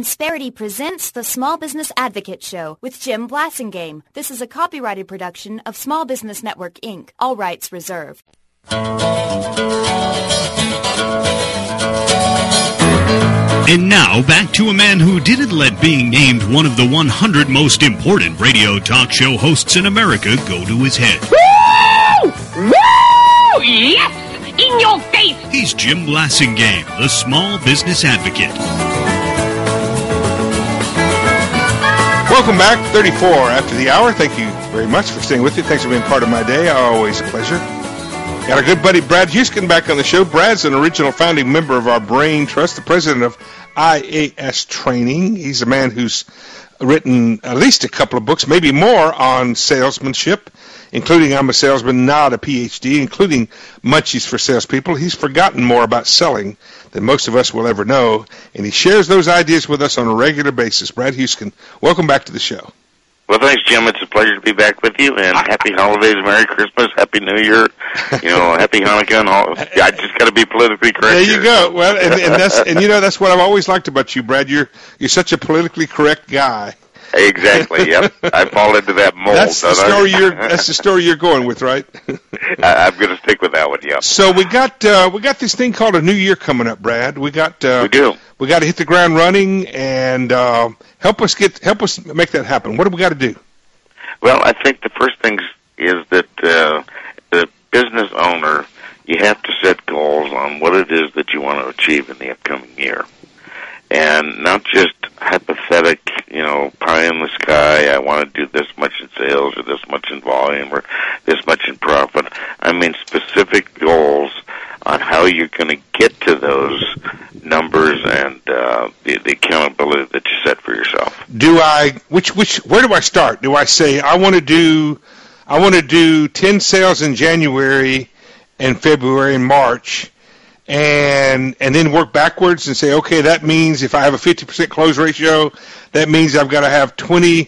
Insperity presents the Small Business Advocate Show with Jim Blasingame. This is a copyrighted production of Small Business Network, Inc. All rights reserved. And now, back to a man who didn't let being named one of the 100 most important radio talk show hosts in America go to his head. Woo! Woo! Yes! In your face! He's Jim Blasingame, the Small Business Advocate. Welcome back, 34 after the hour. Thank you very much for staying with me. Thanks for being part of my day. Always a pleasure. Got our good buddy Brad Huesken back on the show. Brad's an original founding member of our Brain Trust, the president of IAS Training. He's a man who's written at least a couple of books, maybe more, on salesmanship, including I'm a Salesman, Not a PhD, including Munchies for Salespeople. He's forgotten more about selling than most of us will ever know, and he shares those ideas with us on a regular basis. Brad Huesken, welcome back to the show. Well, thanks, Jim. It's a pleasure to be back with you, and happy holidays, Merry Christmas, Happy New Year, Happy Hanukkah, and all. I just got to be politically correct. There you go. Well, that's what I've always liked about you, Brad. You're such a politically correct guy. Exactly. Yep. I fall into that mold. That's the story you're going with, right? I'm going to stick with that one. Yeah. So we got this thing called a new year coming up, Brad. We do. We got to hit the ground running and help us make that happen. What do we got to do? Well, I think the first thing is that the business owner, you have to set goals on what it is that you want to achieve in the upcoming year. And not just hypothetic, pie in the sky, I want to do this much in sales or this much in volume or this much in profit. I mean specific goals on how you're going to get to those numbers and the accountability that you set for yourself. Where do I start? Do I say I want to do 10 sales in January and February and March, and then work backwards and say, okay, that means if I have a 50% close ratio, that means I've got to have 20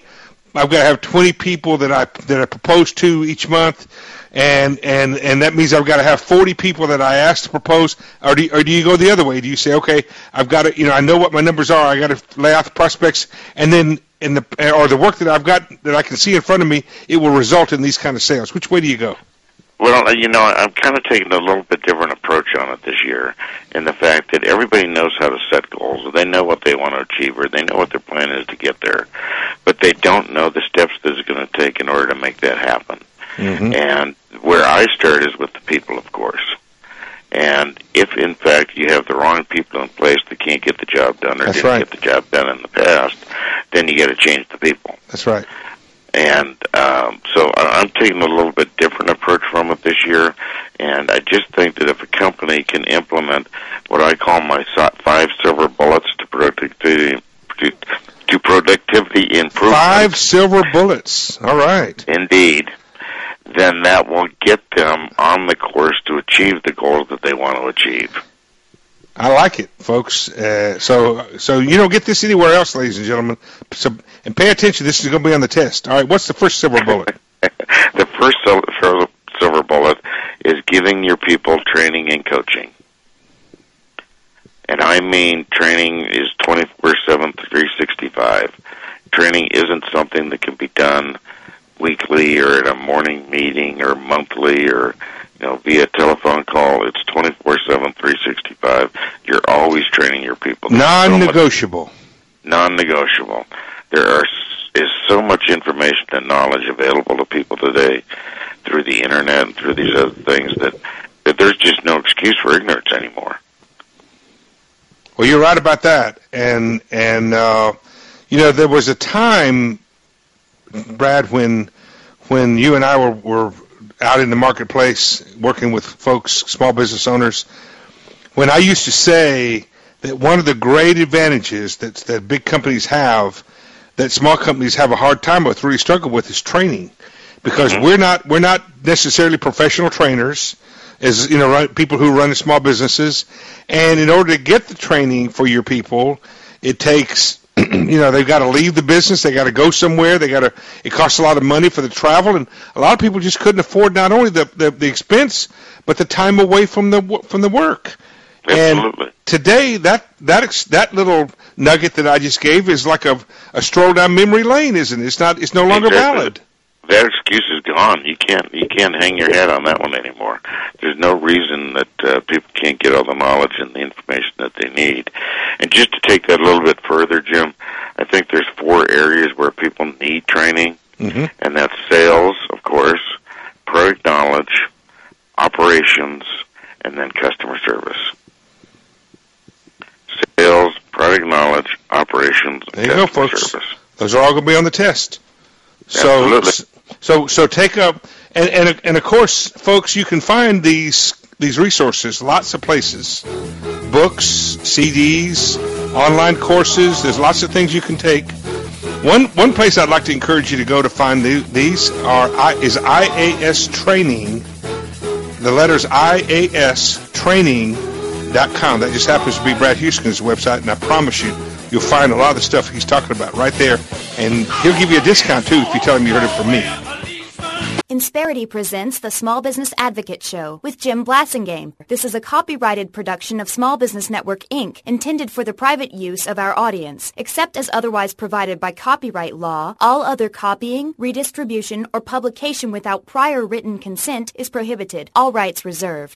people that I propose to each month, and that means I've got to have 40 people that I ask to propose, or do you go the other way? Do you say, okay, I've got to, I know what my numbers are, I got to lay out the prospects, and then the work that I've got that I can see in front of me, it will result in these kind of sales. Which way do you go? Well, I'm kind of taking a little bit different approach on it this year in the fact that everybody knows how to set goals. They know what they want to achieve, or they know what their plan is to get there, but they don't know the steps that it's going to take in order to make that happen. Mm-hmm. And where I start is with the people, of course. And if, in fact, you have the wrong people in place that can't get the job done or didn't get the job done in the past, then you got to change the people. That's right. And so I'm taking a little bit different approach from it this year, and I just think that if a company can implement what I call my 5 silver bullets to productivity improvement. 5 silver bullets. All right. Indeed. Then that will get them on the course to achieve the goals that they want to achieve. I like it, folks. So you don't get this anywhere else, ladies and gentlemen. And pay attention. This is going to be on the test. All right. What's the first silver bullet? The first silver bullet is giving your people training and coaching. And I mean training is 24/7, 365. Training isn't something that can be done weekly or at a morning meeting or monthly or via telephone call. It's 24/7, 365. You're always training your people. Non-negotiable. Non-negotiable. There is so much information and knowledge available to people today through the internet and through these other things that there's just no excuse for ignorance anymore. Well, you're right about that. And there was a time, Brad, when you and I were out in the marketplace working with folks, small business owners, when I used to say that one of the great advantages that big companies have, that small companies have a hard time with, really struggle with, is training, because we're not necessarily professional trainers, as people who run small businesses, and in order to get the training for your people, it takes they've got to leave the business. They got to go somewhere. It costs a lot of money for the travel, and a lot of people just couldn't afford not only the expense, but the time away from the work. Absolutely. And today, that little nugget that I just gave is like a stroll down memory lane, isn't it? It's no longer valid. That excuse is gone. You can't hang your head on that one anymore. There's no reason that people can't get all the knowledge and the information that they need. And just to take that a little bit further, Jim, I think there's 4 areas where people need training, and that's sales, of course, product knowledge, operations, and then customer service. Sales, product knowledge, operations, and there you customer go, folks. service. Those are all going to be on the test. Absolutely. So take up, and of course, folks, you can find these resources lots of places, books, CDs, online courses. There's lots of things you can take. One place I'd like to encourage you to go to find these is IAS Training. The letters IAS Training.com. That just happens to be Brad Houston's website, and I promise you'll find a lot of the stuff he's talking about right there, and he'll give you a discount too if you tell him you heard it from me. Insperity presents the Small Business Advocate Show with Jim Blasingame. This is a copyrighted production of Small Business Network, Inc., intended for the private use of our audience. Except as otherwise provided by copyright law, all other copying, redistribution, or publication without prior written consent is prohibited. All rights reserved.